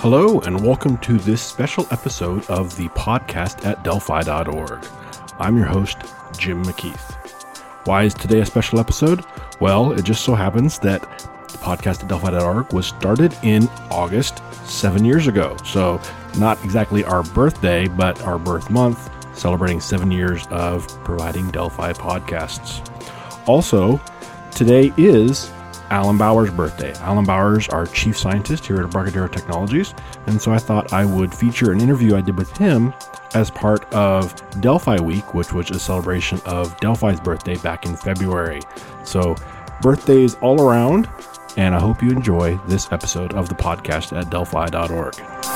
Hello, and welcome to this special episode of the podcast at Delphi.org. I'm your host, Jim McKeith. Why is today a special episode? Well, it just so happens that the podcast at Delphi.org was started in August 7 years ago. So not exactly our birthday, but our birth month, celebrating 7 years of providing Delphi podcasts. Also, today is Alan Bauer's birthday. Alan Bauer's our chief scientist here at Embarcadero Technologies, and so I thought I would feature an interview I did with him as part of Delphi Week, which was a celebration of Delphi's birthday back in February. So birthdays all around, and I hope you enjoy this episode of the podcast at Delphi.org.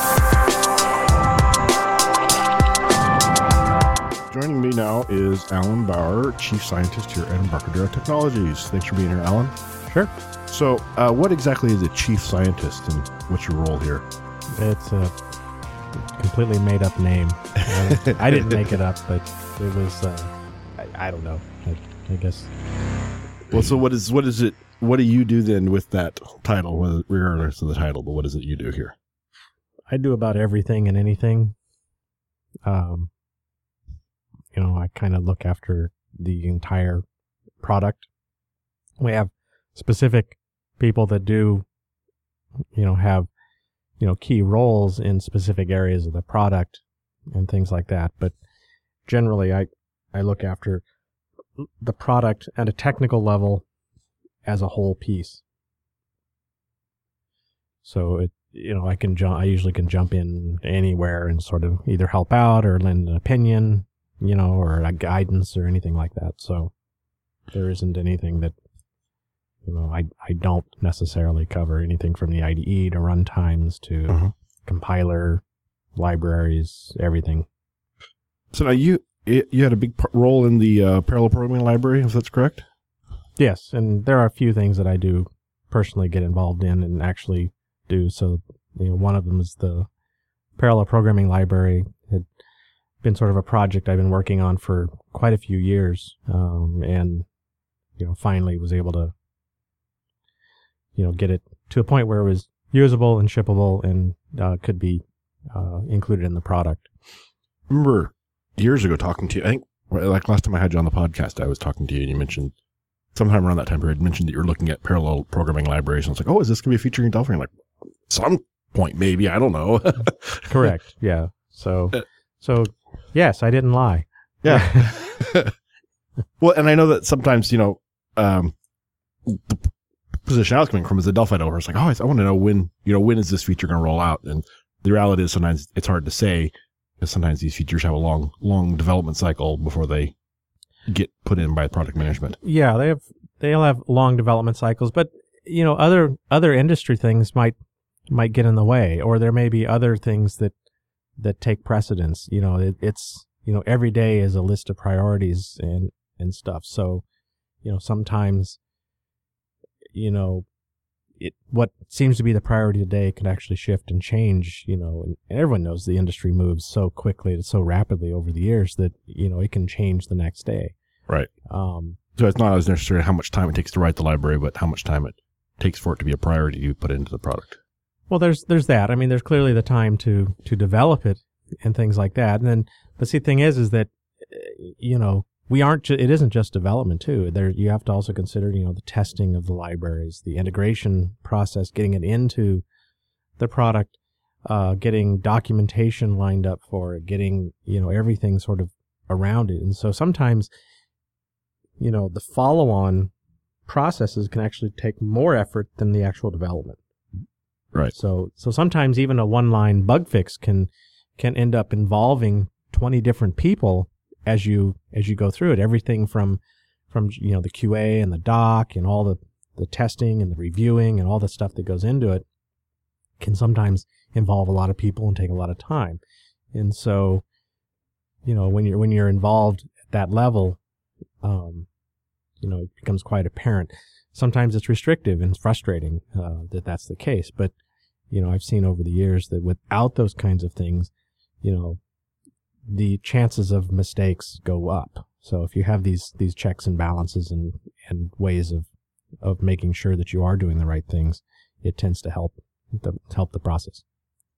Joining me now is Alan Bauer, chief scientist here at Embarcadero Technologies. Thanks for being here, Alan. Sure. So, what exactly is a chief scientist, and what's your role here? It's a completely made-up name. I didn't make it up, but it was, I don't know, I guess. Well, so what is it, what do you do then with that title, regardless of the title, but what is it you do here? I do about everything and anything. I kind of look after the entire product. We have specific people that do, have, key roles in specific areas of the product and things like that. But generally, I look after the product at a technical level as a whole piece. So I usually can jump in anywhere and sort of either help out or lend an opinion, or a guidance or anything like that. So there isn't anything that, I don't necessarily cover anything from the IDE to runtimes to compiler, libraries, everything. So now you had a big role in the parallel programming library, if that's correct? Yes, and there are a few things that I do personally get involved in and actually do. So, one of them is the parallel programming library. It had been sort of a project I've been working on for quite a few years, and finally was able to get it to a point where it was usable and shippable and could be included in the product. I remember years ago talking to you, I think like last time I had you on the podcast, I was talking to you and you mentioned sometime around that time period, mentioned that you were looking at parallel programming libraries. And I was like, oh, is this going to be featuring Delphi? And like, some point maybe, I don't know. Correct. Yeah. So yes, I didn't lie. Yeah. Well, and I know that sometimes, the position I was coming from as a Delphi developer, it's like, oh, I want to know when is this feature going to roll out? And the reality is sometimes it's hard to say because sometimes these features have a long development cycle before they get put in by product management. Yeah, they'll have long development cycles, but other industry things might get in the way, or there may be other things that take precedence. It's every day is a list of priorities and stuff. So, sometimes what seems to be the priority today can actually shift and change, and everyone knows the industry moves so quickly and so rapidly over the years that, it can change the next day. Right. So it's not as necessarily how much time it takes to write the library, but how much time it takes for it to be a priority you put into the product. Well, there's that. I mean, there's clearly the time to develop it and things like that. And then the thing is that, it isn't just development too. You have to also consider, the testing of the libraries, the integration process, getting it into the product, getting documentation lined up for it, getting, everything sort of around it. And so sometimes, the follow-on processes can actually take more effort than the actual development. Right. So sometimes even a one-line bug fix can end up involving 20 different people as you go through it, everything from the QA and the doc and all the testing and the reviewing and all the stuff that goes into it can sometimes involve a lot of people and take a lot of time. And so, when you're involved at that level, it becomes quite apparent. Sometimes it's restrictive and frustrating that that's the case. But, I've seen over the years that without those kinds of things, the chances of mistakes go up. So if you have these checks and balances and ways of making sure that you are doing the right things, it tends to help the process.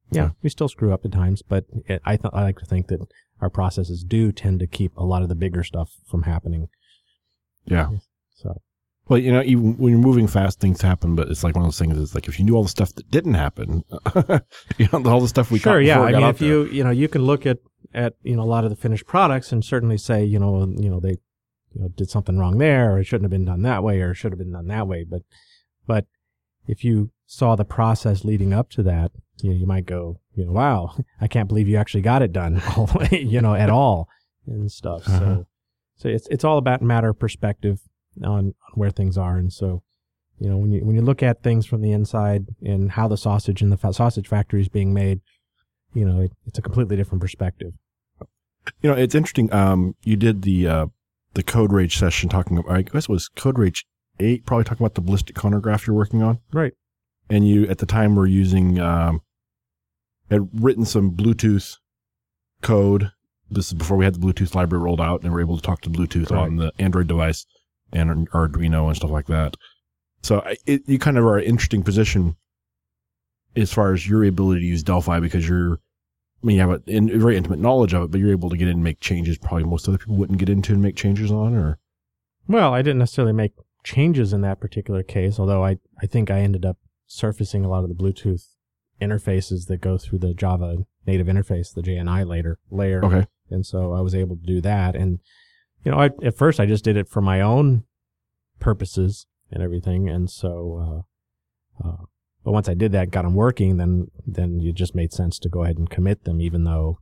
Yeah, we still screw up at times, but I like to think that our processes do tend to keep a lot of the bigger stuff from happening. Yeah. So, well, even when you're moving fast, things happen, but it's like one of those things is like if you knew all the stuff that didn't happen, all the stuff we sure, caught yeah. before I it got mean, out if there. you can look at a lot of the finished products and certainly say, they did something wrong there, or it shouldn't have been done that way, or it should have been done that way. But if you saw the process leading up to that, you might go, wow, I can't believe you actually got it done all the way, at all and stuff. Uh-huh. So it's all about matter of perspective on where things are. And so, when you look at things from the inside and how the sausage in the sausage factory is being made, it's a completely different perspective. It's interesting. You did the Code Rage session talking about, I guess it was Code Rage 8, probably talking about the ballistic chronograph you're working on. Right. And you, at the time, were using, had written some Bluetooth code. This is before we had the Bluetooth library rolled out and were able to talk to Bluetooth on the Android device and Arduino and stuff like that. So you kind of are in an interesting position as far as your ability to use Delphi because you have a very intimate knowledge of it, but you're able to get in and make changes probably most other people wouldn't get into and make changes on, or? Well, I didn't necessarily make changes in that particular case, although I think I ended up surfacing a lot of the Bluetooth interfaces that go through the Java native interface, the JNI layer. Okay. And so I was able to do that. And, at first I just did it for my own purposes and everything. And so, but once I did that, got them working, then it just made sense to go ahead and commit them, even though,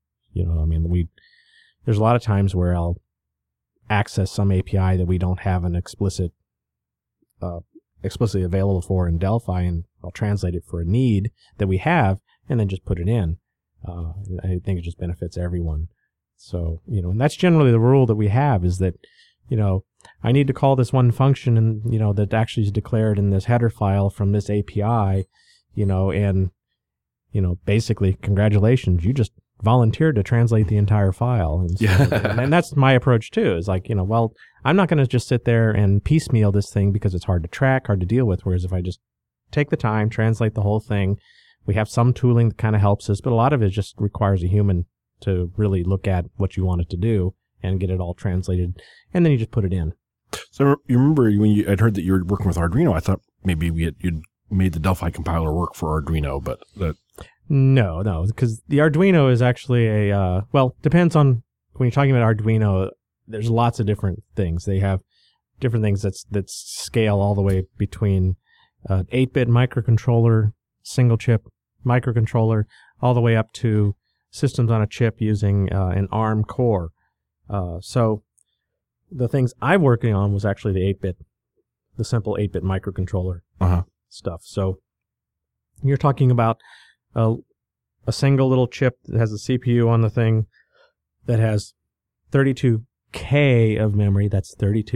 there's a lot of times where I'll access some API that we don't have an explicitly available for in Delphi, and I'll translate it for a need that we have and then just put it in. I think it just benefits everyone. So, and that's generally the rule that we have is that, I need to call this one function and, that actually is declared in this header file from this API, and, basically, congratulations, you just volunteered to translate the entire file. And, so, and that's my approach too, is like, well, I'm not going to just sit there and piecemeal this thing because it's hard to track, hard to deal with. Whereas if I just take the time, translate the whole thing, we have some tooling that kind of helps us, but a lot of it just requires a human to really look at what you want it to do and get it all translated. And then you just put it in. So you remember when I'd heard that you were working with Arduino, I thought maybe you'd made the Delphi compiler work for Arduino, but that... No, because the Arduino is actually depends on, when you're talking about Arduino, there's lots of different things. They have different things that scale all the way between 8-bit microcontroller, single chip microcontroller, all the way up to systems on a chip using an ARM core. So the things I'm working on was actually the simple 8-bit microcontroller stuff. So you're talking about a single little chip that has a CPU on the thing that has 32K of memory. That's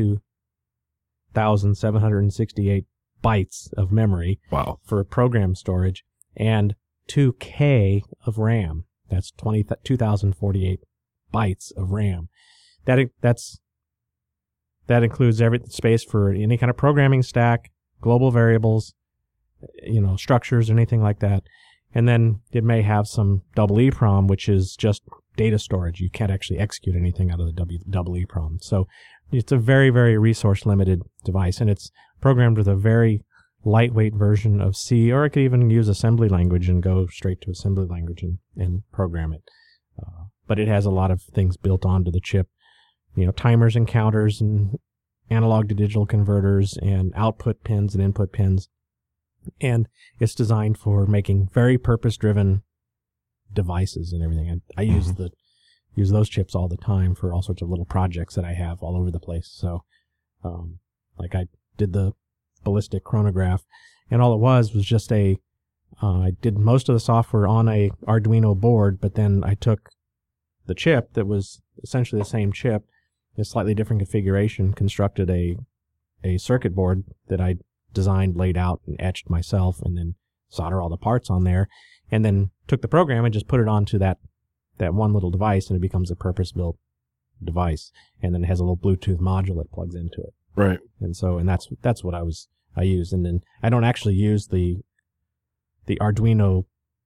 32,768 bytes of memory. Wow. For program storage, and 2K of RAM. That's 2,048 bytes of RAM. That includes every space for any kind of programming stack, global variables, structures, or anything like that. And then it may have some EEPROM, which is just data storage. You can't actually execute anything out of the EEPROM. So it's a very, very resource-limited device, and it's programmed with a very lightweight version of C, or I could even use assembly language and go straight to assembly language and program it. But it has a lot of things built onto the chip, timers and counters and analog to digital converters and output pins and input pins. And it's designed for making very purpose-driven devices and everything. I use those chips all the time for all sorts of little projects that I have all over the place. So, like I did the ballistic chronograph, and all it was just I did most of the software on a Arduino board, but then I took the chip that was essentially the same chip, a slightly different configuration, constructed a circuit board that I designed, laid out, and etched myself, and then solder all the parts on there, and then took the program and just put it onto that one little device, and it becomes a purpose-built device. And then it has a little Bluetooth module that plugs into it. Right. And that's what I used. And then I don't actually use the Arduino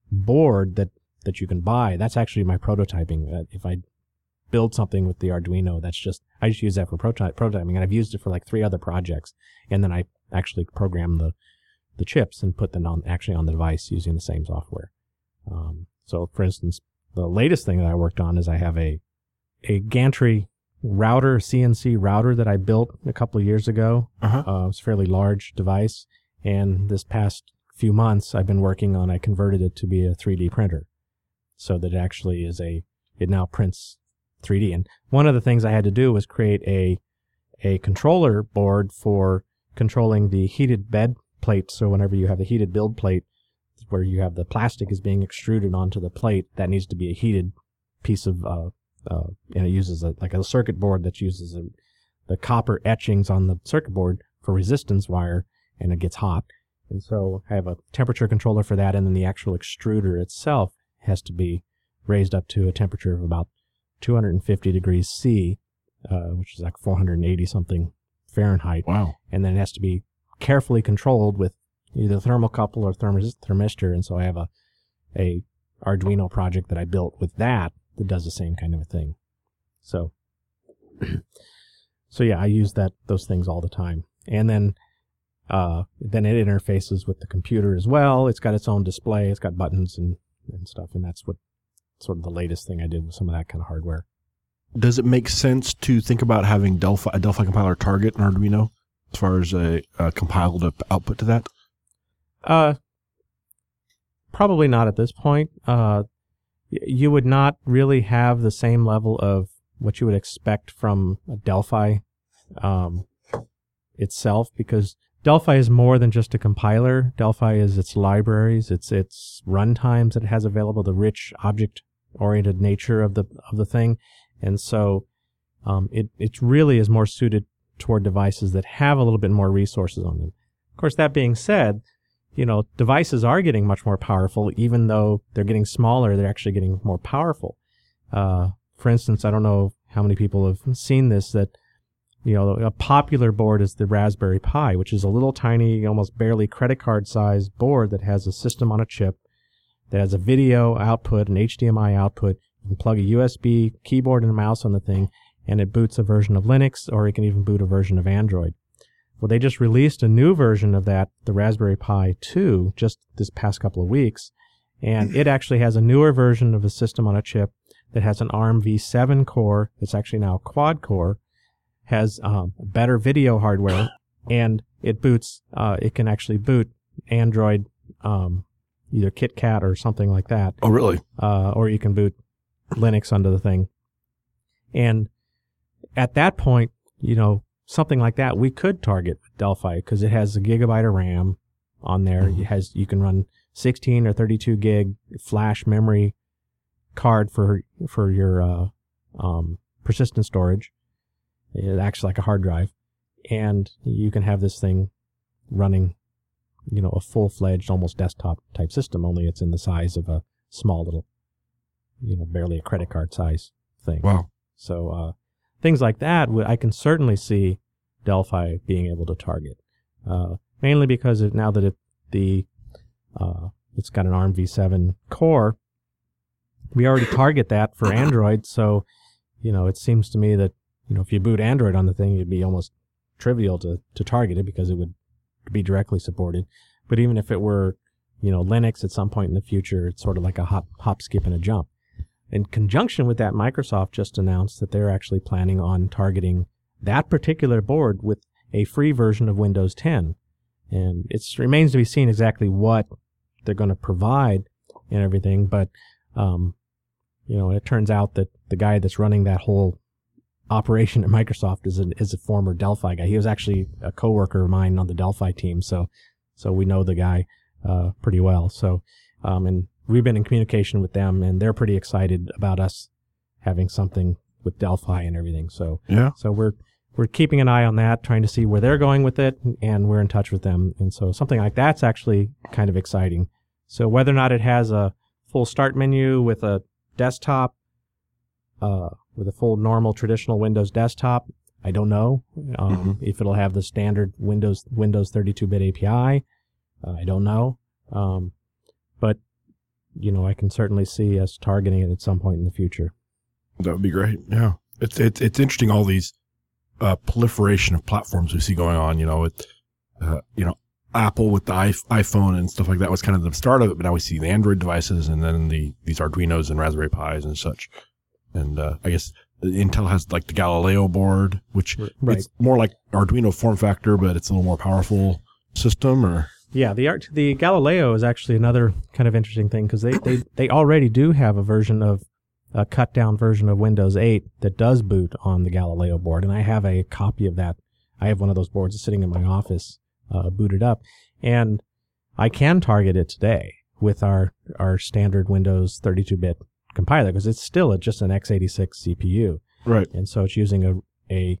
board that you can buy. That's actually my prototyping. If I build something with the Arduino, I just use that for prototyping, and I've used it for like 3 other projects, and then I actually program the chips and put them on the device using the same software. So for instance, the latest thing that I worked on is I have a gantry router, CNC router that I built a couple of years ago. It's a fairly large device, and this past few months I've been working on, I converted it to be a 3D printer so that it actually it now prints 3D. And one of the things I had to do was create a controller board for controlling the heated bed plate. So whenever you have a heated build plate where you have the plastic is being extruded onto the plate, that needs to be a heated piece of, and it uses a circuit board that uses the copper etchings on the circuit board for resistance wire, and it gets hot. And so I have a temperature controller for that, and then the actual extruder itself has to be raised up to a temperature of about 250 degrees C, which is like 480 something Fahrenheit. Wow. And then it has to be carefully controlled with either thermocouple or thermistor. And so I have a Arduino project that I built with that does the same kind of a thing. So yeah, I use those things all the time. And then it interfaces with the computer as well. It's got its own display. It's got buttons and stuff. And that's what sort of the latest thing I did with some of that kind of hardware. Does it make sense to think about having a Delphi compiler target an Arduino as far as a compiled output to that? Probably not at this point. You would not really have the same level of what you would expect from a Delphi itself, because Delphi is more than just a compiler. Delphi is its libraries, its runtimes that it has available, the rich object-oriented nature of the thing, and so it really is more suited toward devices that have a little bit more resources on them. Of course, that being said, devices are getting much more powerful. Even though they're getting smaller, they're actually getting more powerful. For instance, I don't know how many people have seen this, that, a popular board is the Raspberry Pi, which is a little tiny, almost barely credit card sized board that has a system on a chip, that has a video output, an HDMI output. You can plug a USB keyboard and a mouse on the thing, and it boots a version of Linux, or it can even boot a version of Android. Well, they just released a new version of that, the Raspberry Pi 2, just this past couple of weeks, and it actually has a newer version of a system on a chip that has an ARM v7 core. It's actually now quad core, has better video hardware, and it boots. It can actually boot Android, either KitKat or something like that. Oh, really? Or you can boot Linux onto the thing. And at that point, something like that we could target with Delphi, because it has a gigabyte of RAM on there. You can run 16 or 32 gig flash memory card for your persistent storage. It acts like a hard drive, and you can have this thing running, a full-fledged, almost desktop type system. Only it's in the size of a small little, barely a credit card size thing. Wow. So things like that, I can certainly see Delphi being able to target, mainly because now that it's got an ARM v7 core, we already target that for Android. So, it seems to me that, if you boot Android on the thing, it'd be almost trivial to target it, because it would be directly supported. But even if it were, Linux at some point in the future, it's sort of like a hop, skip, and a jump. In conjunction with that, Microsoft just announced that they're actually planning on targeting that particular board with a free version of Windows 10. And it remains to be seen exactly what they're going to provide and everything. But, it turns out that the guy that's running that whole operation at Microsoft is a former Delphi guy. He was actually a coworker of mine on the Delphi team. So we know the guy pretty well. So, and we've been in communication with them, and they're pretty excited about us having something with Delphi and everything. So yeah. So we're keeping an eye on that, trying to see where they're going with it, and we're in touch with them. And so something like that's actually kind of exciting. So whether or not it has a full start menu with a desktop, with a full normal traditional Windows desktop, I don't know. If it'll have the standard Windows 32-bit API, I don't know. But I can certainly see us targeting it at some point in the future. That would be great. Yeah. It's interesting, all these proliferation of platforms we see going on, Apple with the iPhone and stuff like that was kind of the start of it, but now we see the Android devices and then these Arduinos and Raspberry Pis and such. And I guess Intel has like the Galileo board, which it's more like Arduino form factor, but it's a little more powerful system. Or yeah, the Galileo is actually another kind of interesting thing because they already do have a cut down version of Windows 8 that does boot on the Galileo board, and I have a copy of that. I have one of those boards sitting in my office, booted up, and I can target it today with our standard Windows 32-bit compiler because it's still just an x86 CPU, right? And so it's using a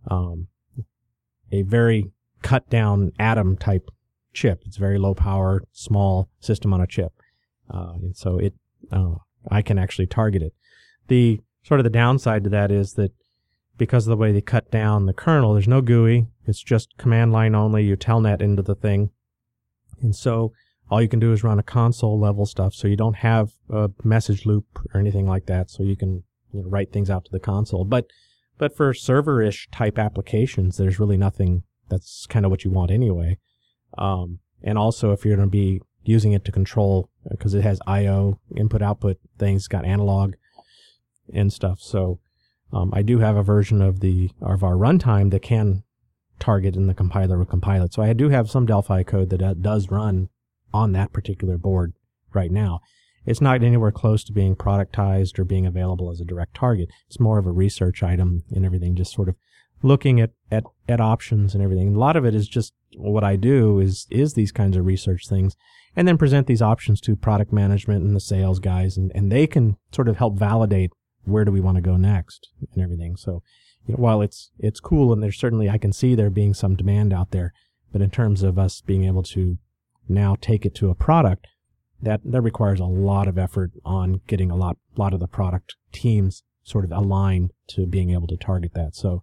very cut down Atom type chip. It's very low power, small system on a chip, and so I can actually target it. The sort of the downside to that is that because of the way they cut down the kernel, there's no GUI. It's just command line only. You telnet into the thing. And so all you can do is run a console level stuff. So you don't have a message loop or anything like that. So you can write things out to the console. But for server-ish type applications, there's really nothing. That's kind of what you want anyway. And also if you're going to be using it to control, because it has I/O input-output things, it's got analog and stuff. So I do have a version of our runtime that can target in the compiler or compile it. So I do have some Delphi code that does run on that particular board right now. It's not anywhere close to being productized or being available as a direct target. It's more of a research item and everything, just sort of looking at options and everything. And a lot of it is just what I do is these kinds of research things, and then present these options to product management and the sales guys, and they can sort of help validate where do we want to go next and everything. So, while it's cool, and there's certainly, I can see there being some demand out there, but in terms of us being able to now take it to a product, that requires a lot of effort on getting a lot of the product teams sort of aligned to being able to target that. So,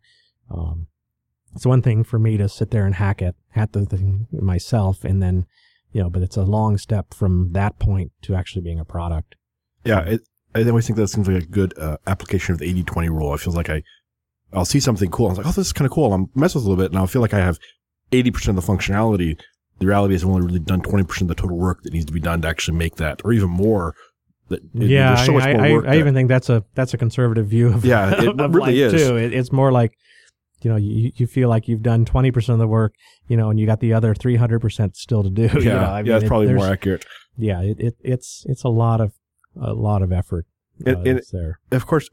it's one thing for me to sit there and hack the thing myself, and then, but it's a long step from that point to actually being a product. Yeah, I always think that seems like a good application of the 80-20 rule. I feel like I'll see something cool. I'm like, oh, this is kind of cool. I'll mess with it a little bit, and I'll feel like I have 80% of the functionality. The reality is I've only really done 20% of the total work that needs to be done to actually make that, or even more. There's so much more work. I even think that's a conservative view of it of really life is. Too. It's more like, you feel like you've done 20% of the work, and you got the other 300% still to do. Yeah, that's probably more accurate. Yeah, it's a lot of effort. It's there. Of course,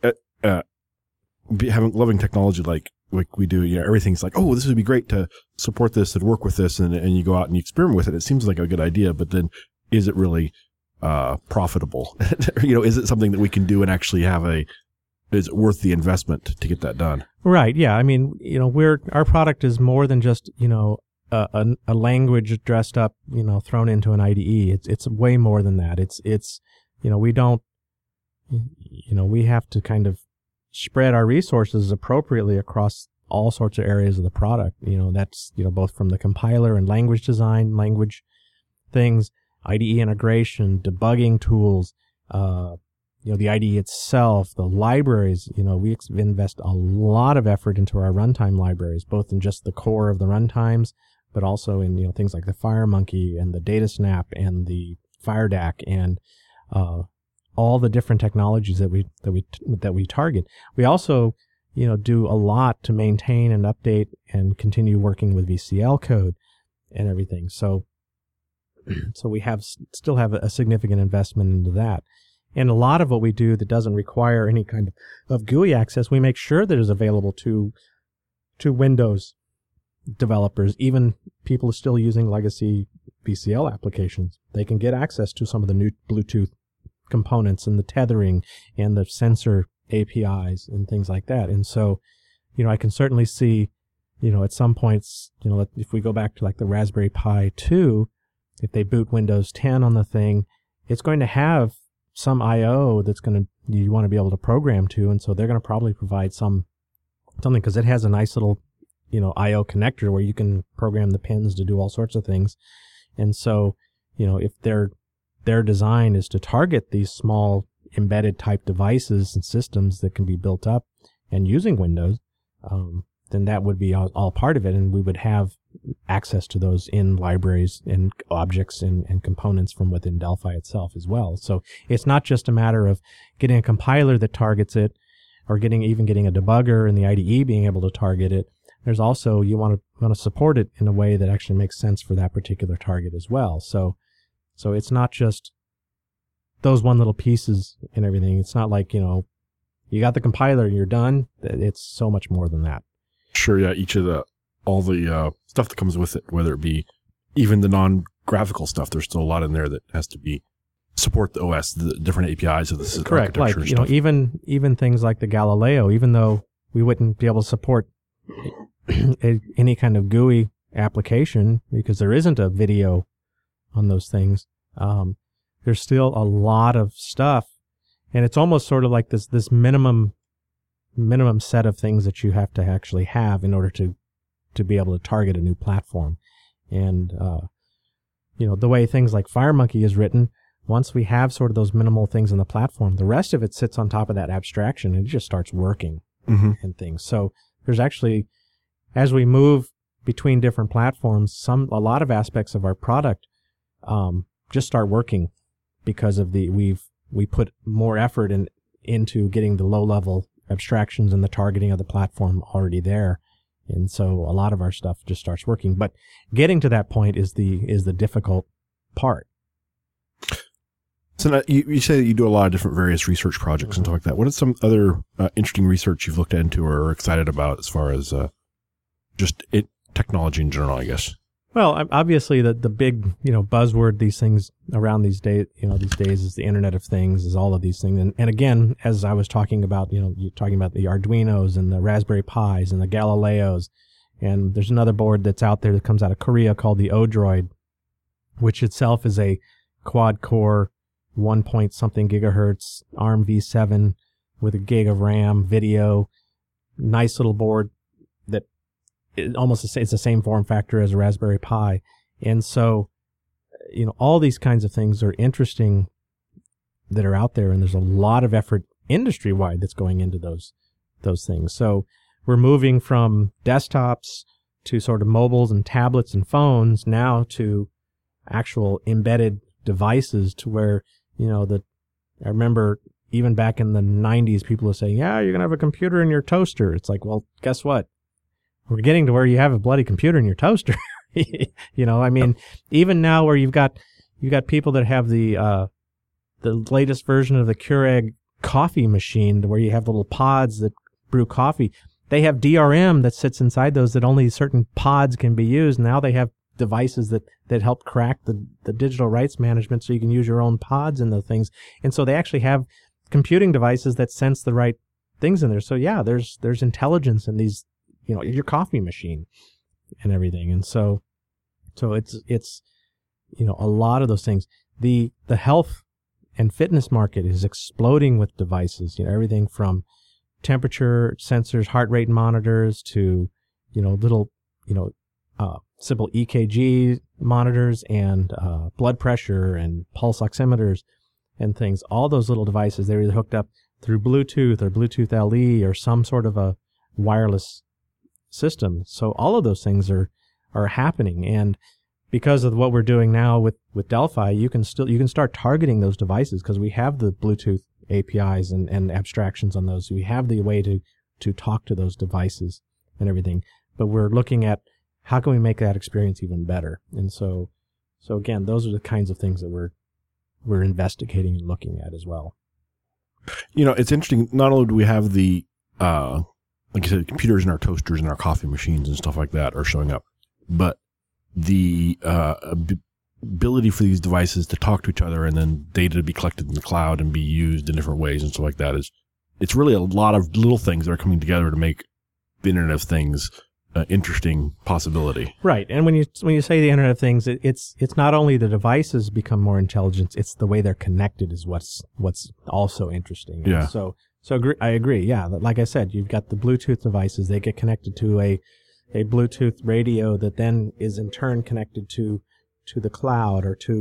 loving technology like we do, everything's like, oh, this would be great to support this and work with this, and you go out and you experiment with it. It seems like a good idea, but then is it really profitable? Is it something that we can do and actually is it worth the investment to get that done? Right. Yeah. I mean, our product is more than just, a language dressed up, thrown into an IDE. It's way more than that. It's we don't, we have to kind of spread our resources appropriately across all sorts of areas of the product. That's, both from the compiler and language design, language things, IDE integration, debugging tools, the IDE itself, the libraries. We invest a lot of effort into our runtime libraries, both in just the core of the runtimes, but also in, things like the FireMonkey and the DataSnap and the FireDAC and, all the different technologies that we target. We also, do a lot to maintain and update and continue working with VCL code and everything. So we still have a significant investment into that. And a lot of what we do that doesn't require any kind of GUI access, we make sure that is available to Windows developers, even people still using legacy VCL applications. They can get access to some of the new Bluetooth components and the tethering and the sensor APIs and things like that. And so, I can certainly see, at some points, if we go back to like the Raspberry Pi 2, if they boot Windows 10 on the thing, it's going to have some I/O that's you want to be able to program to, and so they're going to probably provide something because it has a nice little, I/O connector where you can program the pins to do all sorts of things. And so, if they're their design is to target these small embedded type devices and systems that can be built up and using Windows, then that would be all part of it, and we would have access to those in libraries and objects and components from within Delphi itself as well. So it's not just a matter of getting a compiler that targets it, or getting a debugger in the IDE being able to target it. There's also, you want to support it in a way that actually makes sense for that particular target as well. So it's not just those one little pieces and everything. It's not like, you got the compiler, you're done. It's so much more than that. Sure, yeah. All the stuff that comes with it, whether it be even the non-graphical stuff, there's still a lot in there that has to be support the OS, the different APIs of the system. Correct. Like, even things like the Galileo, even though we wouldn't be able to support any kind of GUI application because there isn't a video on those things, there's still a lot of stuff, and it's almost sort of like this minimum set of things that you have to actually have in order to be able to target a new platform. And the way things like FireMonkey is written, once we have sort of those minimal things in the platform, the rest of it sits on top of that abstraction and it just starts working and things. So there's actually, as we move between different platforms, a lot of aspects of our product just start working because of we put more effort into getting the low level abstractions and the targeting of the platform already there. And so a lot of our stuff just starts working. But getting to that point is the difficult part. So now you say that you do a lot of different various research projects and stuff like that. What is some other interesting research you've looked into or are excited about as far as just technology in general, I guess? Well, obviously the big, buzzword these things around these days is the Internet of Things, is all of these things. And again, as I was talking about, you're talking about the Arduinos and the Raspberry Pis and the Galileos. And there's another board that's out there that comes out of Korea called the Odroid, which itself is a quad core 1-point-something gigahertz ARM v7 with a gig of RAM, video, nice little board that it's the same form factor as a Raspberry Pi. And so, all these kinds of things are interesting that are out there, and there's a lot of effort industry-wide that's going into those things. So we're moving from desktops to sort of mobiles and tablets and phones now to actual embedded devices to where, I remember even back in the 90s, people were saying, yeah, you're going to have a computer in your toaster. It's like, well, guess what? We're getting to where you have a bloody computer in your toaster. Even now where you've got people that have the latest version of the Keurig coffee machine where you have little pods that brew coffee. They have DRM that sits inside those that only certain pods can be used. Now they have devices that help crack the digital rights management so you can use your own pods in the things. And so they actually have computing devices that sense the right things in there. So yeah, there's intelligence in these, your coffee machine and everything. And so it's a lot of those things. The health and fitness market is exploding with devices, everything from temperature sensors, heart rate monitors to, little, simple EKG monitors and blood pressure and pulse oximeters and things. All those little devices, they're either hooked up through Bluetooth or Bluetooth LE or some sort of a wireless system. So all of those things are happening. And because of what we're doing now with Delphi, you can start targeting those devices because we have the Bluetooth APIs and abstractions on those. We have the way to talk to those devices and everything. But we're looking at how can we make that experience even better? And so again, those are the kinds of things that we're investigating and looking at as well. It's interesting. Not only do we have the, like I said, computers in our toasters and our coffee machines and stuff like that are showing up, but the ability for these devices to talk to each other and then data to be collected in the cloud and be used in different ways and stuff like that it's really a lot of little things that are coming together to make the Internet of Things interesting possibility. Right. And when you say the Internet of Things, it's not only the devices become more intelligent, it's the way they're connected is what's also interesting. Yeah. So I agree. Yeah. Like I said, you've got the Bluetooth devices. They get connected to a Bluetooth radio that then is in turn connected to the cloud or to your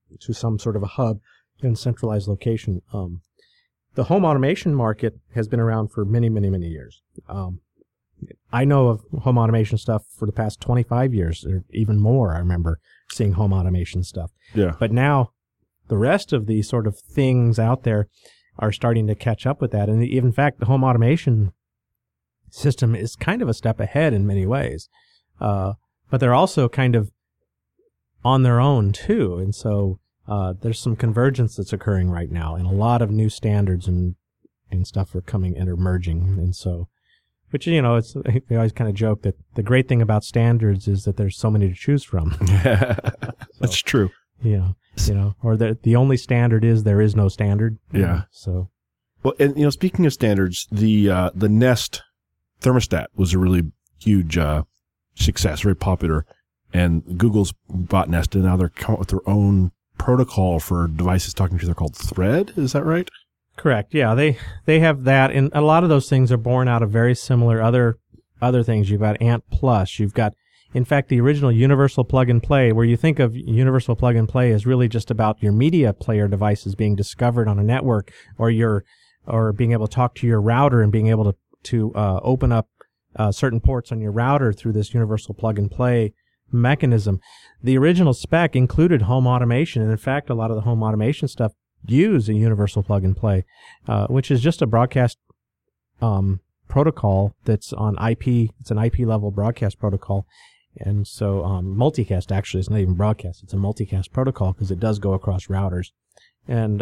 some sort of a hub and centralized location. The home automation market has been around for many, many, many years. I know of home automation stuff for the past 25 years or even more. I remember seeing home automation stuff. Yeah. But now the rest of these sort of things out there are starting to catch up with that. And in fact, the home automation system is kind of a step ahead in many ways. But they're also kind of on their own too. And so there's some convergence that's occurring right now, and a lot of new standards and stuff are coming and emerging. And so, which, we always kind of joke that the great thing about standards is that there's so many to choose from. That's true. Or the only standard is there is no standard. Yeah. So, well, and speaking of standards, the Nest thermostat was a really huge success, very popular, and Google's bought Nest, and now they're coming up with their own protocol for devices talking to each other called Thread. Is that right? Correct. Yeah, they have that, and a lot of those things are born out of very similar other things. You've got Ant Plus. You've got, in fact, the original Universal Plug and Play, where you think of Universal Plug and Play is really just about your media player devices being discovered on a network, or being able to talk to your router and being able to open up certain ports on your router through this Universal Plug and Play mechanism. The original spec included home automation, and in fact, a lot of the home automation stuff use a Universal Plug and Play, which is just a broadcast protocol that's on IP. It's an IP level broadcast protocol, and so multicast actually is not even broadcast. It's a multicast protocol because it does go across routers, and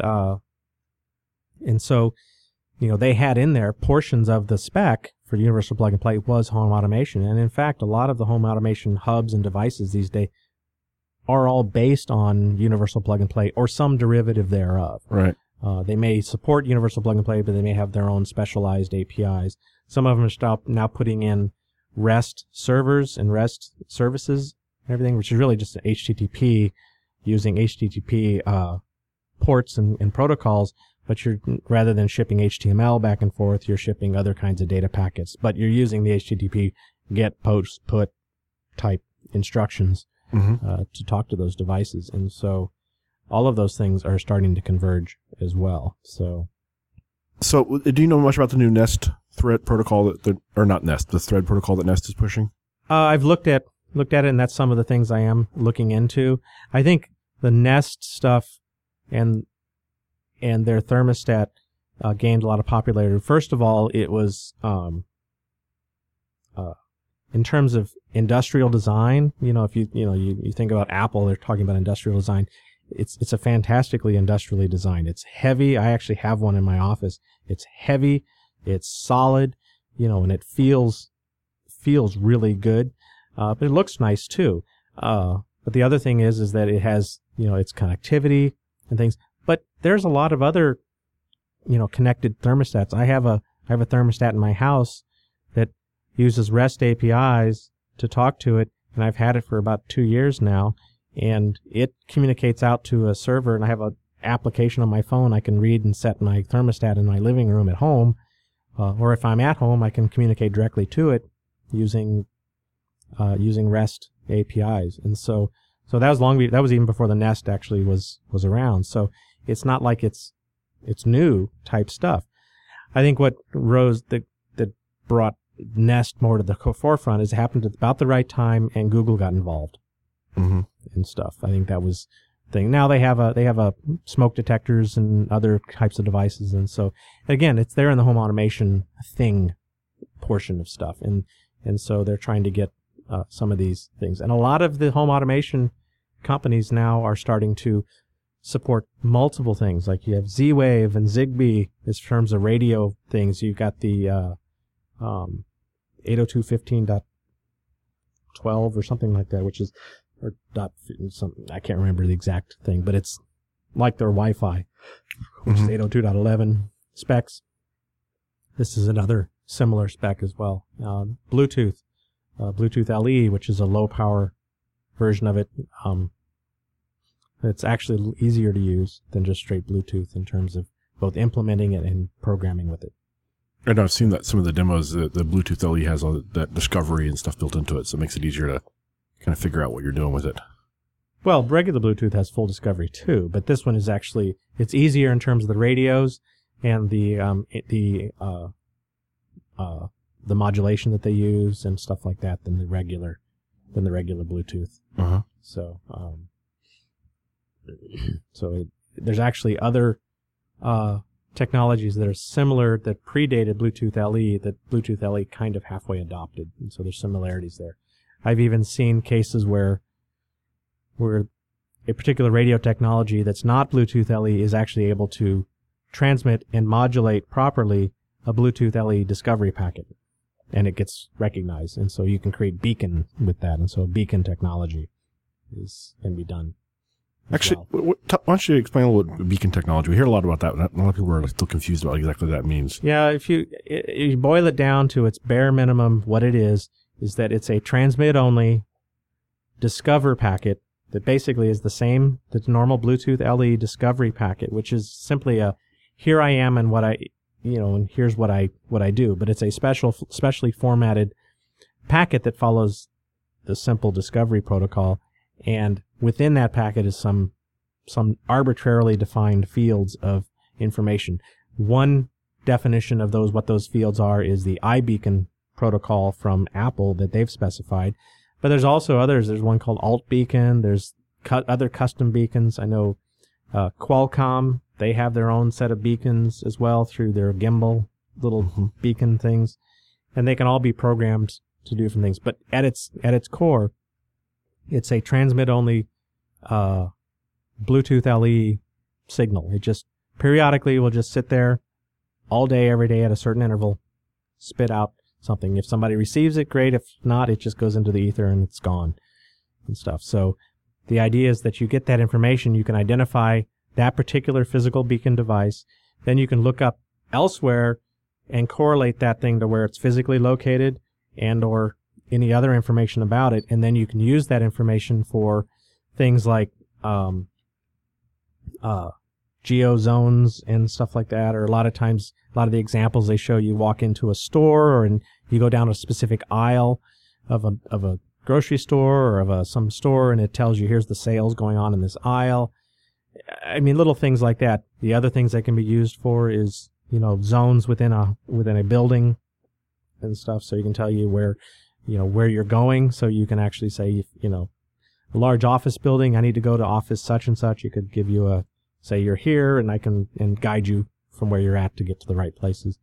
so they had in there portions of the spec for Universal Plug and Play was home automation. And in fact, a lot of the home automation hubs and devices these days are all based on Universal Plug and Play or some derivative thereof. Right. They may support Universal Plug and Play, but they may have their own specialized APIs. Some of them are now putting in REST servers and REST services and everything, which is really just HTTP, using HTTP ports and protocols. But rather than shipping HTML back and forth, you're shipping other kinds of data packets. But you're using the HTTP get, post, put type instructions to talk to those devices. And so all of those things are starting to converge as well. So do you know much about the new Nest Thread protocol or not Nest, the Thread protocol that Nest is pushing? I've looked at it, and that's some of the things I am looking into. I think the Nest stuff and their thermostat gained a lot of popularity. First of all, it was in terms of industrial design. If you think about Apple, they're talking about industrial design. It's a fantastically industrially designed. It's heavy. I actually have one in my office. It's heavy. It's solid. And it feels really good. But it looks nice too. But the other thing is that it has its connectivity and things. But there's a lot of other, connected thermostats. I have a thermostat in my house that uses REST APIs to talk to it, and I've had it for about 2 years now, and it communicates out to a server, and I have an application on my phone I can read and set my thermostat in my living room at home, or if I'm at home, I can communicate directly to it using REST APIs. And so that was even before the Nest actually was around. So it's not like it's new type stuff. I think what that brought Nest more to the forefront is it happened at about the right time, and Google got involved and stuff. I think that was the thing. Now they have a smoke detectors and other types of devices, and so again, it's there in the home automation thing portion of stuff, and so they're trying to get some of these things. And a lot of the home automation companies now are starting to support multiple things. Like you have Z-Wave and Zigbee in terms of radio things. You've got the 802.15.12 or something like that, which is or dot something. I can't remember the exact thing, but it's like their Wi-Fi, which is 802.11 specs. This is another similar spec as well. Bluetooth LE, which is a low power version of it. It's actually easier to use than just straight Bluetooth in terms of both implementing it and programming with it. And I've seen that some of the demos, the Bluetooth LE has all that discovery and stuff built into it, so it makes it easier to kind of figure out what you're doing with it. Well, regular Bluetooth has full discovery too, but this one is actually, it's easier in terms of the radios and the modulation that they use and stuff like that than the regular Bluetooth. Uh-huh. So, there's actually other technologies that are similar that predated Bluetooth LE that Bluetooth LE kind of halfway adopted, and so there's similarities there. I've even seen cases where a particular radio technology that's not Bluetooth LE is actually able to transmit and modulate properly a Bluetooth LE discovery packet, and it gets recognized, and so you can create beacon with that, and so beacon technology can be done. Actually, why don't you explain a little bit beacon technology? We hear a lot about that, but a lot of people are still confused about exactly what that means. Yeah, if you boil it down to its bare minimum, what it is that it's a transmit-only discover packet that basically is the same as the normal Bluetooth LE discovery packet, which is simply a here I am and and here's what I do. But it's a specially formatted packet that follows the simple discovery protocol, and within that packet is some arbitrarily defined fields of information. One definition of what those fields are is the iBeacon protocol from Apple that they've specified. But there's also others. There's one called AltBeacon. There's other custom beacons. I know Qualcomm, they have their own set of beacons as well through their gimbal little beacon things. And they can all be programmed to do different things. But at its core, it's a transmit-only Bluetooth LE signal. It just periodically will just sit there all day, every day at a certain interval, spit out something. If somebody receives it, great. If not, it just goes into the ether and it's gone and stuff. So the idea is that you get that information, you can identify that particular physical beacon device, then you can look up elsewhere and correlate that thing to where it's physically located and or any other information about it, and then you can use that information for things like geozones and stuff like that, or a lot of the examples they show you walk into a store or you go down a specific aisle of a grocery store or of some store, and it tells you here's the sales going on in this aisle. I mean, little things like that. The other things that can be used for is, zones within a building and stuff, so you can tell you where you're going, so you can actually say, a large office building, I need to go to office such and such. You could give you say you're here, and I can guide you from where you're at to get to the right places.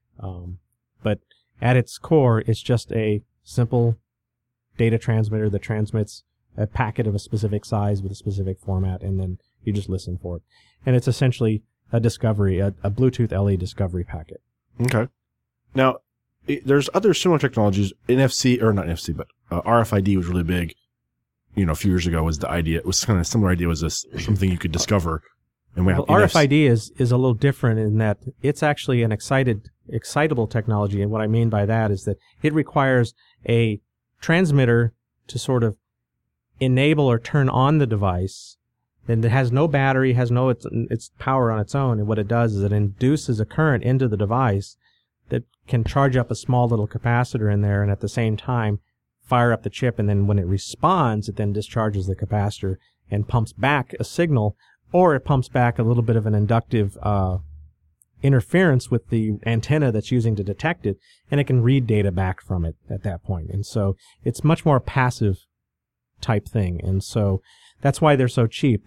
But at its core, it's just a simple data transmitter that transmits a packet of a specific size with a specific format, and then you just listen for it. And it's essentially a Bluetooth LE discovery packet. Okay. Now, there's other similar technologies. NFC, or not NFC, but RFID was really big. A few years ago was the idea. It was kind of a similar idea. Was this something you could discover? And RFID is a little different in that it's actually an excitable technology. And what I mean by that is that it requires a transmitter to sort of enable or turn on the device. Then it has no battery, has no its power on its own. And what it does is it induces a current into the device that can charge up a small little capacitor in there, and at the same time fire up the chip, and then when it responds, it then discharges the capacitor and pumps back a signal, or it pumps back a little bit of an inductive interference with the antenna that's using to detect it, and it can read data back from it at that point. And so it's much more passive type thing, and so that's why they're so cheap.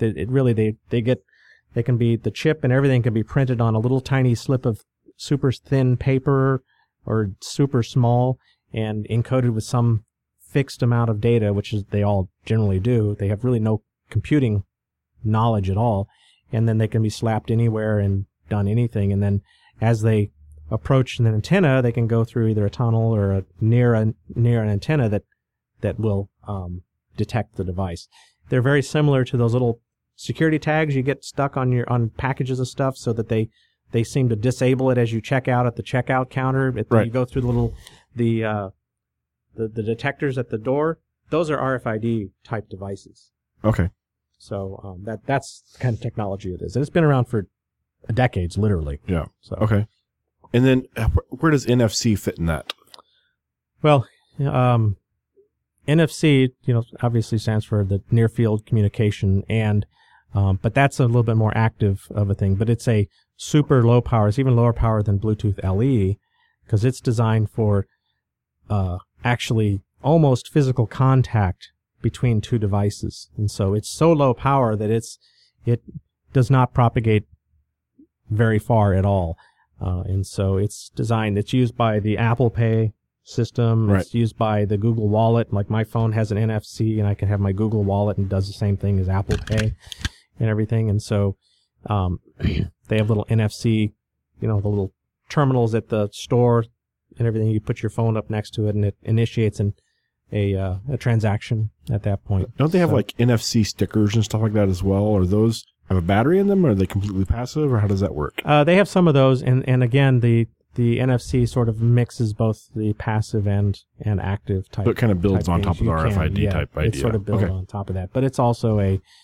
They can be, the chip and everything can be printed on a little tiny slip of super thin paper or super small and encoded with some fixed amount of data, which is they all generally do. They have really no computing knowledge at all, and then they can be slapped anywhere and done anything. And then as they approach an antenna, they can go through either a tunnel or near an antenna that will detect the device. They're very similar to those little security tags you get stuck on packages of stuff, so that they seem to disable it as you check out at the checkout counter. Right. You go through the detectors at the door. Those are RFID type devices. Okay. So that's the kind of technology it is, and it's been around for decades, literally. Yeah. So. Okay. And then where does NFC fit in that? Well, NFC, obviously stands for the near field communication, and but that's a little bit more active of a thing. But it's a super low power. It's even lower power than Bluetooth LE because it's designed for actually almost physical contact between two devices, and so it's so low power that it does not propagate very far at all. And so it's used by the Apple Pay system. Right. It's used by the Google Wallet. Like my phone has an NFC, and I can have my Google Wallet and does the same thing as Apple Pay and everything. And so they have little NFC, the little terminals at the store and everything. You put your phone up next to it, and it initiates a transaction at that point. Don't they have like NFC stickers and stuff like that as well? Or those have a battery in them? Or are they completely passive, or how does that work? They have some of those, and again, the NFC sort of mixes both the passive and active type. So it kind of builds on top of the RFID type idea. It sort of builds on top of that, but it's also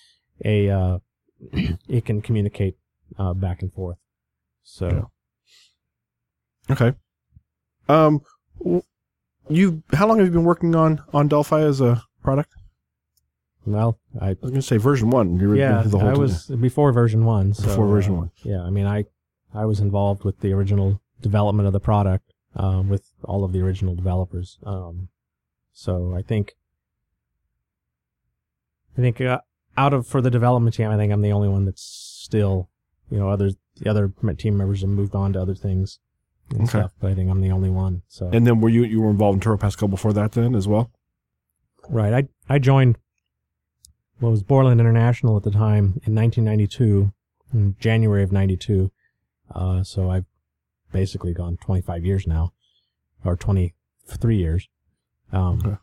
it can communicate back and forth. So, okay. How long have you been working on Delphi as a product? Well, I was going to say version 1. You were the whole I was before version 1. So, before version 1. Yeah, I mean, I was involved with the original development of the product with all of the original developers. So I think for the development team, I think I'm the only one that's still, the other team members have moved on to other things and stuff, but I think I'm the only one. So. And then you were involved in Turbo Pascal before that then as well? Right. I joined what was Borland International at the time in 1992, in January of 92. So I've basically gone 25 years now, or 23 years. And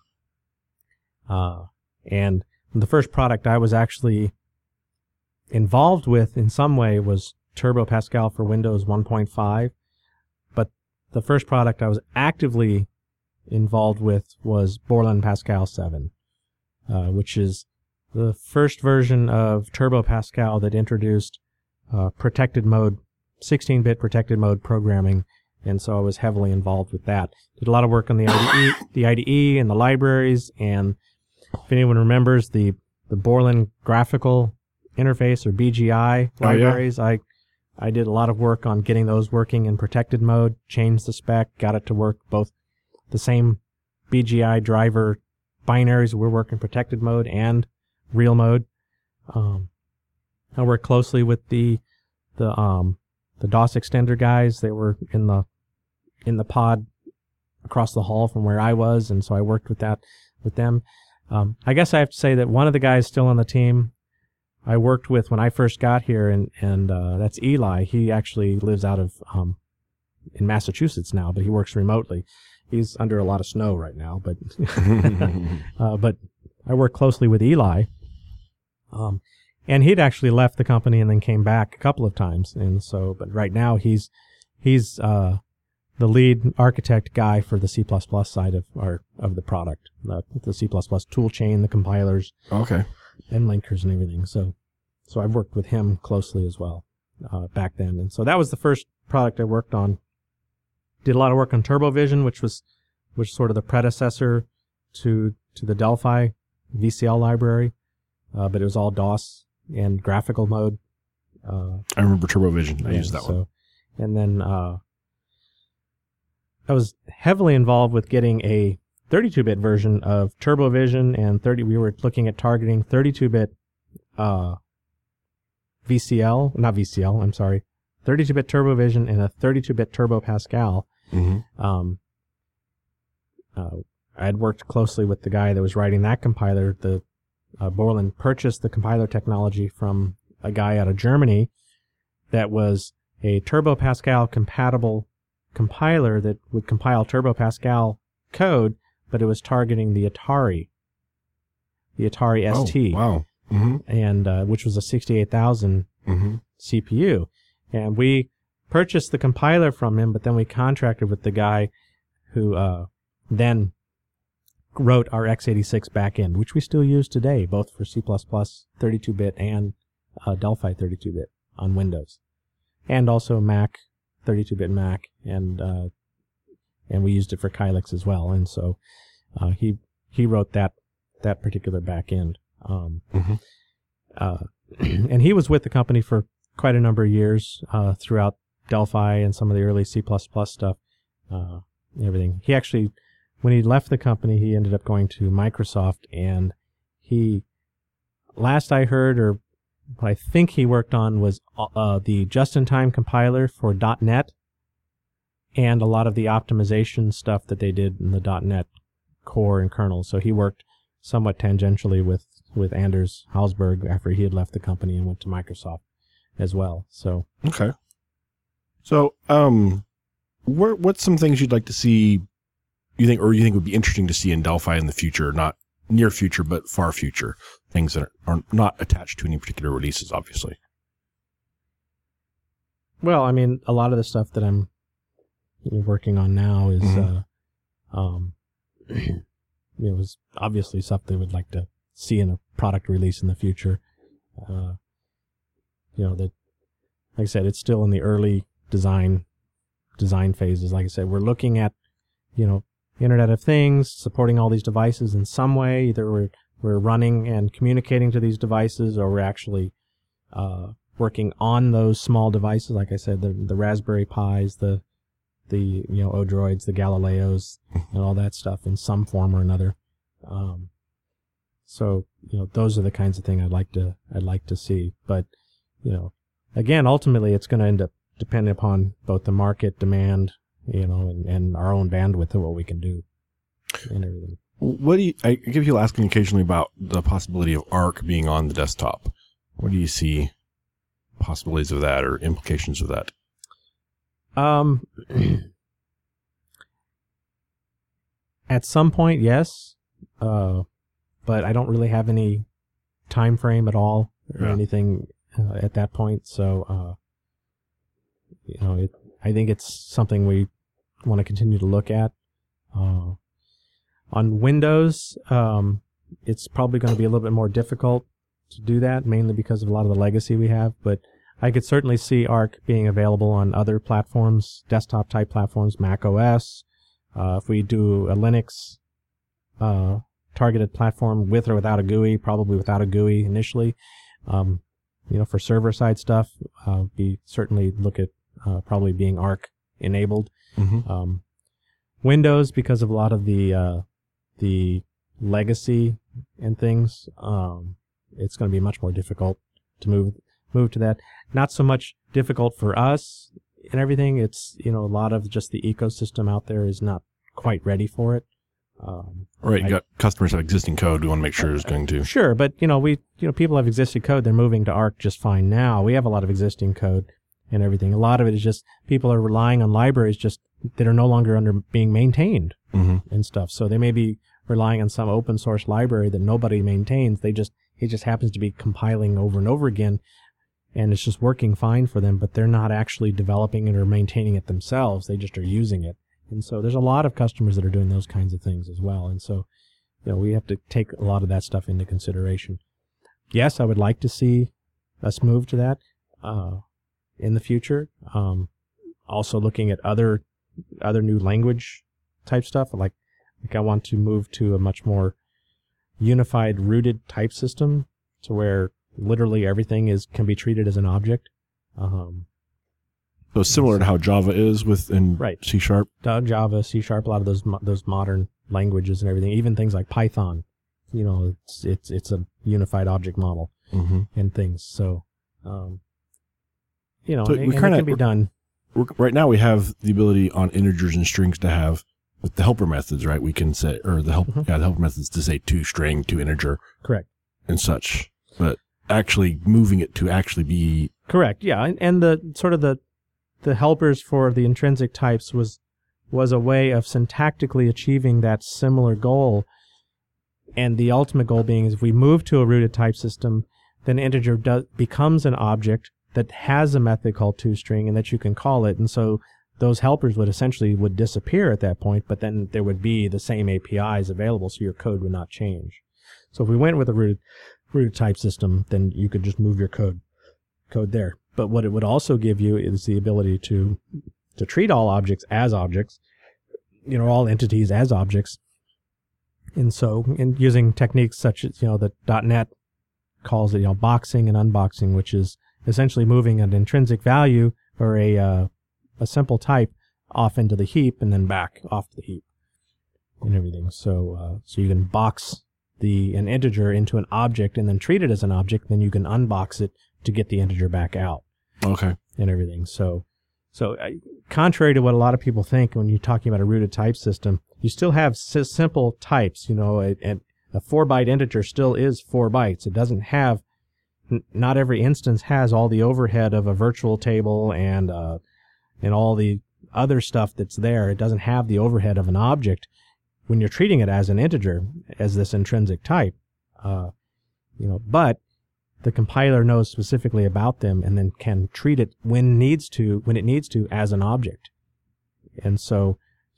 the first product I was actually involved with in some way was Turbo Pascal for Windows 1.5. But the first product I was actively involved with was Borland Pascal 7, which is the first version of Turbo Pascal that introduced protected mode, 16-bit protected mode programming, and so I was heavily involved with that. Did a lot of work on the IDE and the libraries, and if anyone remembers the Borland graphical interface or BGI libraries, I did a lot of work on getting those working in protected mode, changed the spec, got it to work both the same BGI driver binaries were working protected mode and real mode. I worked closely with the DOS extender guys. They were in the pod across the hall from where I was, and so I worked with them. I guess I have to say that one of the guys still on the team I worked with when I first got here, and that's Eli. He actually lives out of in Massachusetts now, but he works remotely. He's under a lot of snow right now, but but I worked closely with Eli. And he'd actually left the company and then came back a couple of times, and so, but right now he's the lead architect guy for the C++ side of the product, the C++ tool chain, the compilers, and linkers and everything. So I've worked with him closely as well back then, and so that was the first product I worked on. Did a lot of work on TurboVision, which was sort of the predecessor to the Delphi VCL library, but it was all DOS and graphical mode. I remember TurboVision. I used that one. And then I was heavily involved with getting a 32-bit version of TurboVision, and we were looking at targeting 32-bit 32-bit TurboVision and a 32-bit Turbo Pascal. Mm-hmm. I had worked closely with the guy that was writing that compiler. Borland purchased the compiler technology from a guy out of Germany that was a Turbo Pascal compatible compiler that would compile Turbo Pascal code, but it was targeting the Atari ST. Oh, wow. Mm-hmm. And which was a 68,000 CPU. And we purchased the compiler from him, but then we contracted with the guy who then wrote our x86 backend, which we still use today, both for C++, 32-bit, and Delphi 32-bit on Windows, and also Mac, 32-bit Mac, and we used it for Kylix as well. And so he he wrote that particular back end. Mm-hmm. And he was with the company for quite a number of years throughout Delphi and some of the early C++ stuff, everything. He actually, when he left the company, he ended up going to Microsoft, and he, last I heard, or what I think he worked on was the just-in-time compiler for .NET and a lot of the optimization stuff that they did in the .NET core and kernel. So he worked somewhat tangentially with Anders Hallsberg after he had left the company and went to Microsoft as well. So okay. So what's some things you'd like to see? You think would be interesting to see in Delphi in the future, not near future, but far future, things that are not attached to any particular releases, obviously. Well, I mean, a lot of the stuff that I'm working on now is, is obviously stuff they would like to see in a product release in the future. That, like I said, it's still in the early design phases. Like I said, we're looking at, Internet of Things, supporting all these devices in some way. Either we're running and communicating to these devices, or we're actually working on those small devices. Like I said, the Raspberry Pis, the Odroids, the Galileos, and all that stuff in some form or another. So those are the kinds of things I'd like to see. But again, ultimately, it's going to end up depending upon both the market demand, and our own bandwidth of what we can do and everything. I give you asking occasionally about the possibility of Arc being on the desktop. What do you see possibilities of that or implications of that? At some point, yes, but I don't really have any time frame at all or anything at that point. So, I think it's something we want to continue to look at. On Windows, it's probably going to be a little bit more difficult to do that, mainly because of a lot of the legacy we have. But I could certainly see Arc being available on other platforms, desktop-type platforms, Mac OS. If we do a Linux targeted platform with or without a GUI, probably without a GUI initially. For server-side stuff, we certainly look at probably being Arc enabled. Mm-hmm. Windows, because of a lot of the legacy and things, it's going to be much more difficult to move to that. Not so much difficult for us and everything. It's a lot of just the ecosystem out there is not quite ready for it. Right, you got customers have existing code. We want to make sure it's going to. Sure, but people have existing code. They're moving to Arc just fine now. We have a lot of existing code and everything. A lot of it is just people are relying on libraries just that are no longer being maintained and stuff. So they may be relying on some open source library that nobody maintains. It just happens to be compiling over and over again, and it's just working fine for them. But they're not actually developing it or maintaining it themselves. They just are using it. And so there's a lot of customers that are doing those kinds of things as well. And so, we have to take a lot of that stuff into consideration. Yes, I would like to see us move to that in the future. Also looking at other new language type stuff. Like I want to move to a much more unified rooted type system to where literally everything can be treated as an object. So similar to how Java is within C#. Java, C#, a lot of those modern languages and everything, even things like Python, it's a unified object model and things. So, so it can be done. Right now we have the ability on integers and strings to have with the helper methods, right? We can say, or the helper methods to say to string, to integer. Correct. And such. But actually moving it to actually be. Correct. Yeah. And the sort of the helpers for the intrinsic types was a way of syntactically achieving that similar goal. And the ultimate goal being is if we move to a rooted type system, then integer becomes an object that has a method called toString and that you can call it. And so those helpers would disappear at that point, but then there would be the same APIs available, so your code would not change. So if we went with a rooted type system, then you could just move your code there. But what it would also give you is the ability to treat all objects as objects, all entities as objects, And so, in using techniques such as, the .NET calls it, boxing and unboxing, which is essentially moving an intrinsic value or a simple type off into the heap and then back off the heap and everything. So you can box an integer into an object and then treat it as an object. Then you can unbox it to get the integer back out. Okay. And everything. So contrary to what a lot of people think when you're talking about a rooted type system, you still have simple types. And a 4-byte integer still is 4 bytes. It doesn't have. Not every instance has all the overhead of a virtual table and all the other stuff that's there. It doesn't have the overhead of an object when you're treating it as an integer, as this intrinsic type. But the compiler knows specifically about them and then can treat it when it needs to as an object. And so,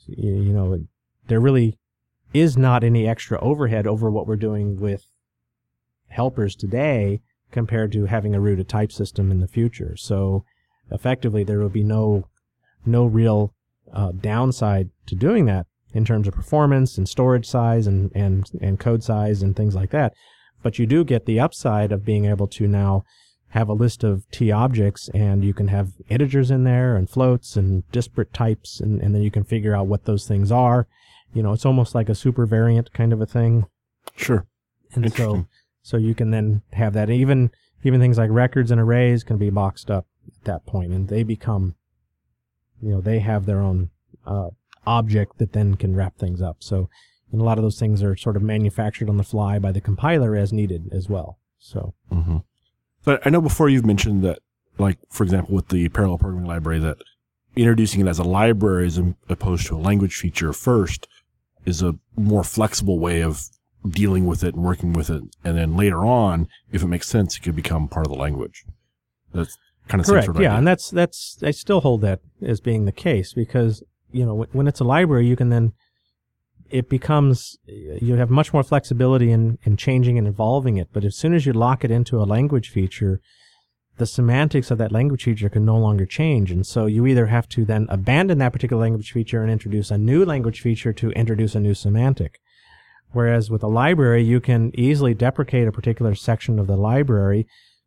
there really is not any extra overhead over what we're doing with helpers today compared to having a rooted type system in the future. So effectively, there will be no real downside to doing that in terms of performance and storage size and code size and things like that. But you do get the upside of being able to now have a list of T objects, and you can have integers in there and floats and disparate types, and then you can figure out what those things are. It's almost like a super variant kind of a thing. Sure. And so you can then have that. Even things like records and arrays can be boxed up at that point, and they become, they have their own object that then can wrap things up. So, and a lot of those things are sort of manufactured on the fly by the compiler as needed as well. So, But I know before you've mentioned that, like, for example, with the parallel programming library, that introducing it as a library as opposed to a language feature first is a more flexible way of dealing with it and working with it. And then later on, if it makes sense, it could become part of the language. That's kind of correct. Sort of Yeah. idea. And that's, I still hold that as being the case because, when it's a library, you can then, it becomes, you have much more flexibility in changing and evolving it. But as soon as you lock it into a language feature, the semantics of that language feature can no longer change. And so you either have to then abandon that particular language feature and introduce a new language feature to introduce a new semantic. Whereas with a library, you can easily deprecate a particular section of the library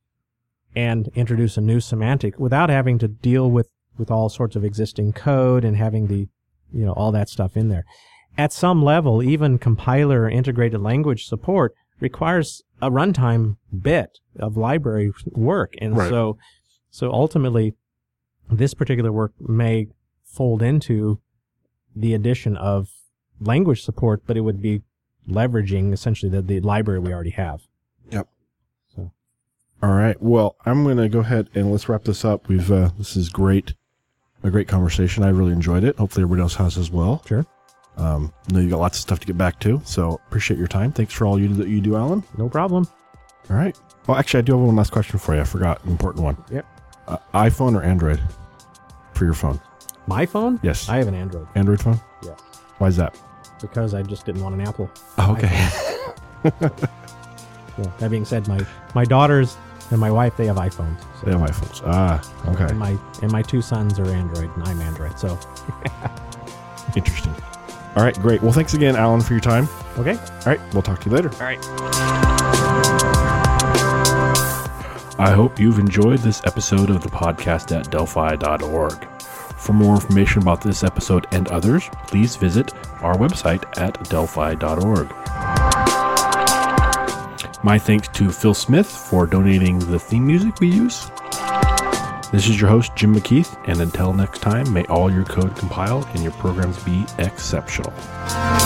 and introduce a new semantic without having to deal with all sorts of existing code and having the, all that stuff in there. At some level, even compiler integrated language support requires a runtime bit of library work. And right. so ultimately, this particular work may fold into the addition of language support, but it would be leveraging essentially the library we already have. Yep. So, all right. Well, I'm going to go ahead and let's wrap this up. This is great. A great conversation. I really enjoyed it. Hopefully everybody else has as well. Sure. I know you got lots of stuff to get back to, so appreciate your time. Thanks for all that you do, Alan. No problem. All right. Well, actually, I do have one last question for you. I forgot an important one. Yep. iPhone or Android for your phone? My phone? Yes. I have an Android. Android phone? Yes. Why is that? Because I just didn't want an Apple. Oh, okay. Yeah, that being said, my daughters and my wife, they have iPhones. So. They have iPhones. Ah, okay. And my 2 sons are Android, and I'm Android. So interesting. All right, great. Well, thanks again, Alan, for your time. okay. All right, we'll talk to you later. All right. I hope you've enjoyed this episode of the podcast at Delphi.org. For more information about this episode and others, please visit our website at Delphi.org. My thanks to Phil Smith for donating the theme music we use. This is your host, Jim McKeith, and until next time, may all your code compile and your programs be exceptional.